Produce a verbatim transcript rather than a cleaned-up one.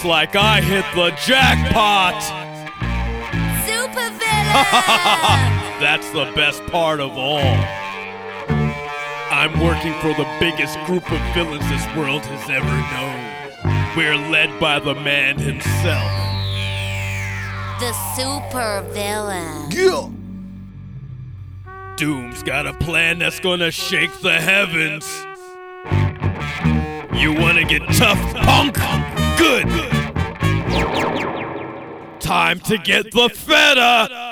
Looks like I hit the jackpot! Supervillain! That's the best part of all. I'm working for the biggest group of villains this world has ever known. We're led by the man himself. The supervillain. Yeah. Doom's got a plan that's gonna shake the heavens. You wanna get tough, punk? Good! Time to get the feta!